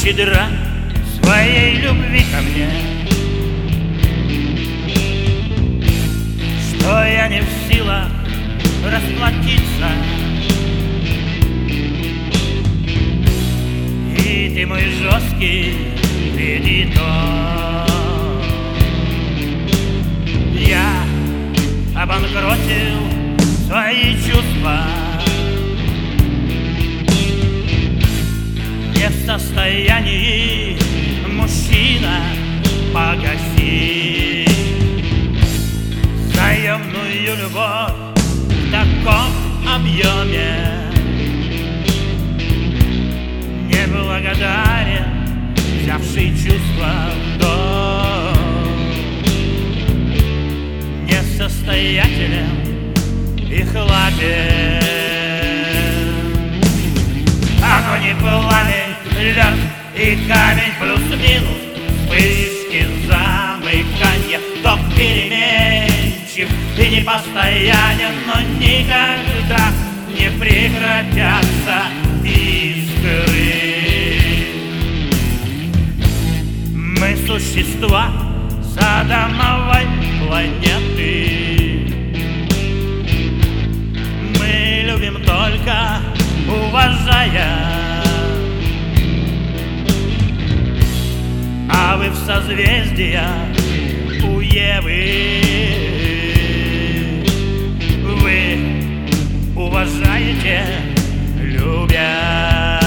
щедра своей любви ко мне, что я не в силах расплатиться. И ты мой жесткий кредитор. Я обанкротил свои чувства, не в состоянии мужчина погасить взаимную любовь в таком объеме. Неблагодарен, взявший чувства в долг, несостоятелен и хладен. Оно не пламень, лед и камень плюс-минус, вспышки, замыкания, ток переменчив и непостоянен, но никогда не прекратятся искры. Мы существа с адамовой планеты. Мы любим только уважая, а вы в созвездиях у Евы. Вы уважаете, любя.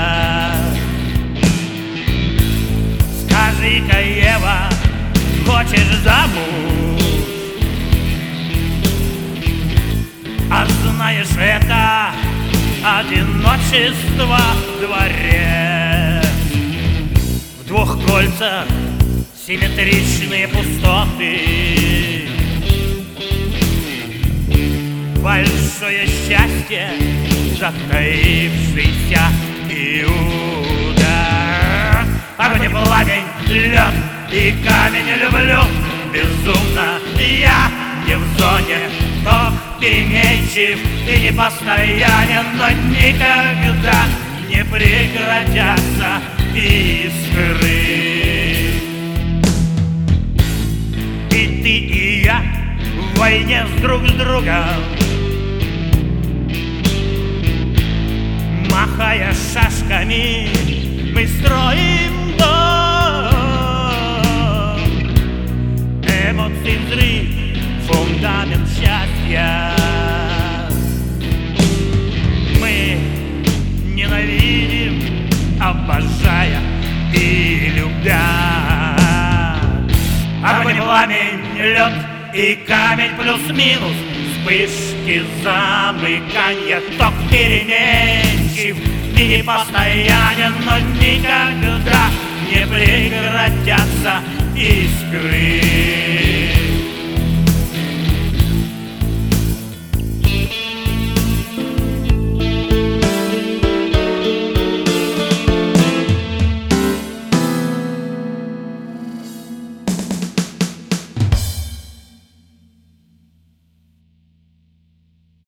Скажи-ка, Ева, хочешь замуж? А знаешь, это одиночество дворец. В двух кольцах симметричные пустоты. Большое счастье, затаившийся Иуда. Огонь и пламень, лед и камень люблю безумно. Я не в зоне, ток переменчив и непостоянен, но никогда не прекратятся искры. И ты, и я в войне друг с другом, махая шашками, мы строим дом. Эмоции, взрыв, фундамент счастья. Мы ненавидим, обожая и любя. Огонь, пламень, лед и камень плюс-минус, вспышки, замыкания, ток переменчив и непостоянен, но никогда не прекратятся искры.